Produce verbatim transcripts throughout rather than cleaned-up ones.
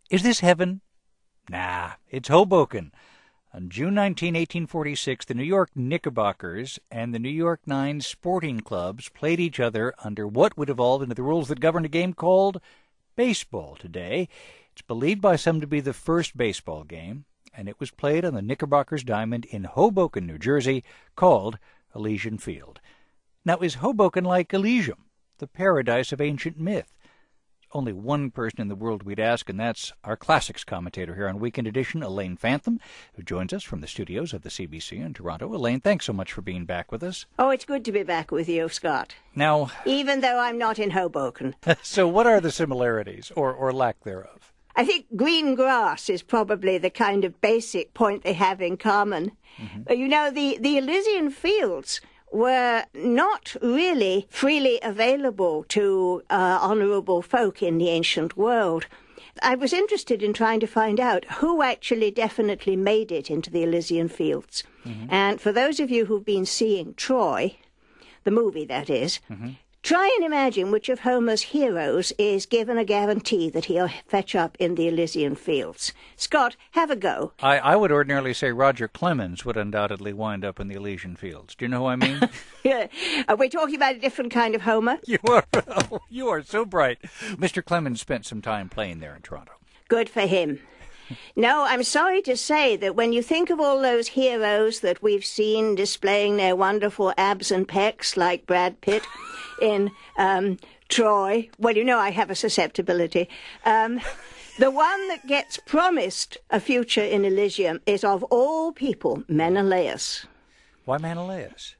Is this heaven? Nah, it's Hoboken. On June nineteenth, eighteen forty-six, the New York Knickerbockers and the New York Nine sporting clubs played each other under what would evolve into the rules that govern a game called baseball today. It's believed by some to be the first baseball game, and it was played on the Knickerbockers diamond in Hoboken, New Jersey, called Elysian Field. Now, is Hoboken like Elysium, the paradise of ancient myth? Only one person in the world we'd ask, and that's our classics commentator here on Weekend Edition, Elaine Fantham, who joins us from the studios of the C B C in Toronto. Elaine, thanks so much for being back with us. Oh, it's good to be back with you, Scott. Now, even though I'm not in Hoboken. So what are the similarities, or, or lack thereof? I think green grass is probably the kind of basic point they have in common. Mm-hmm. But, you know, the, the Elysian Fields were not really freely available to uh, honourable folk in the ancient world. I was interested in trying to find out who actually definitely made it into the Elysian Fields. Mm-hmm. And for those of you who've been seeing Troy, the movie that is, mm-hmm. try and imagine which of Homer's heroes is given a guarantee that he'll fetch up in the Elysian Fields. Scott, have a go. I, I would ordinarily say Roger Clemens would undoubtedly wind up in the Elysian Fields. Do you know who I mean? Yeah. Are we talking about a different kind of Homer? You are, oh, you are so bright. Mister Clemens spent some time playing there in Toronto. Good for him. No, I'm sorry to say that when you think of all those heroes that we've seen displaying their wonderful abs and pecs like Brad Pitt in um, Troy, well, you know I have a susceptibility, um, the one that gets promised a future in Elysium is, of all people, Menelaus. Why Menelaus?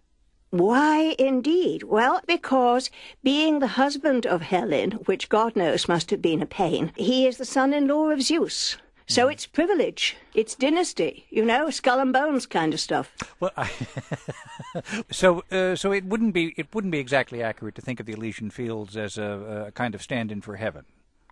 Why, indeed? Well, because being the husband of Helen, which God knows must have been a pain, he is the son-in-law of Zeus. So it's privilege, it's dynasty, you know, skull and bones kind of stuff. Well, I, so uh, so it wouldn't be it wouldn't be exactly accurate to think of the Elysian Fields as a, a kind of stand-in for heaven.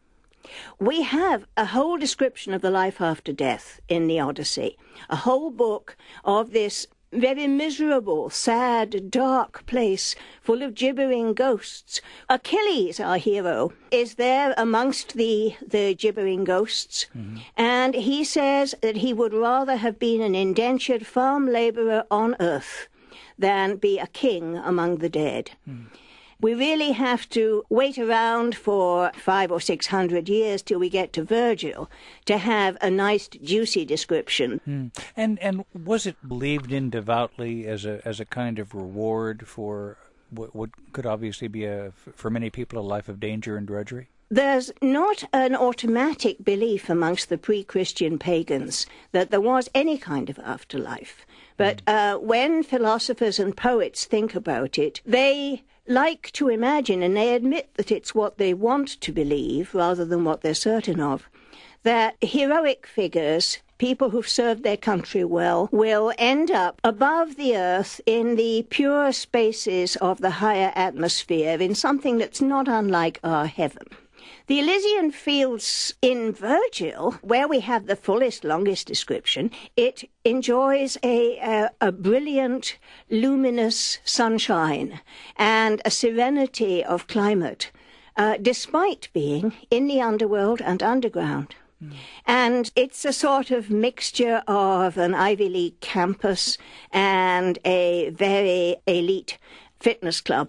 We have a whole description of the life after death in the Odyssey, a whole book of this very miserable, sad, dark place full of gibbering ghosts. Achilles, our hero, is there amongst the, the gibbering ghosts, mm-hmm. and he says that he would rather have been an indentured farm labourer on earth than be a king among the dead. Mm. We really have to wait around for five or six hundred years till we get to Virgil to have a nice, juicy description. Hmm. And and was it believed in devoutly as a as a kind of reward for what, what could obviously be a for many people a life of danger and drudgery? There's not an automatic belief amongst the pre-Christian pagans that there was any kind of afterlife. But uh, when philosophers and poets think about it, they like to imagine, and they admit that it's what they want to believe rather than what they're certain of, that heroic figures, people who've served their country well, will end up above the earth in the pure spaces of the higher atmosphere in something that's not unlike our heaven. The Elysian Fields in Virgil, where we have the fullest, longest description, it enjoys a, a, a brilliant, luminous sunshine and a serenity of climate, uh, despite being in the underworld and underground. Mm. And it's a sort of mixture of an Ivy League campus and a very elite fitness club.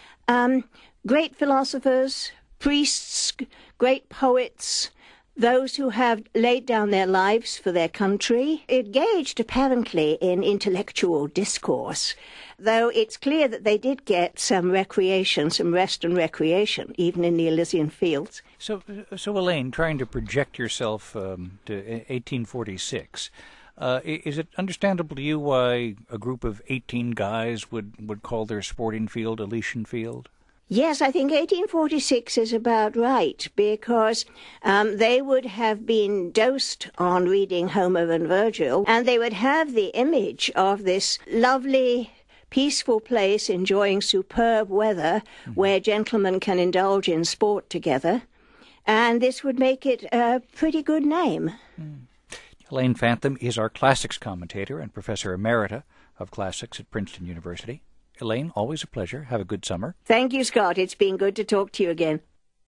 Um, great philosophers, priests, great poets, those who have laid down their lives for their country, engaged apparently in intellectual discourse, though it's clear that they did get some recreation, some rest and recreation, even in the Elysian Fields. So, so Elaine, trying to project yourself um, to eighteen forty-six, uh, is it understandable to you why a group of eighteen guys would, would call their sporting field Elysian Field? Yes, I think eighteen forty-six is about right, because um, they would have been dosed on reading Homer and Virgil, and they would have the image of this lovely, peaceful place enjoying superb weather, mm-hmm. where gentlemen can indulge in sport together, and this would make it a pretty good name. Mm. Elaine Fantham is our classics commentator and professor emerita of classics at Princeton University. Elaine, always a pleasure. Have a good summer. Thank you, Scott. It's been good to talk to you again.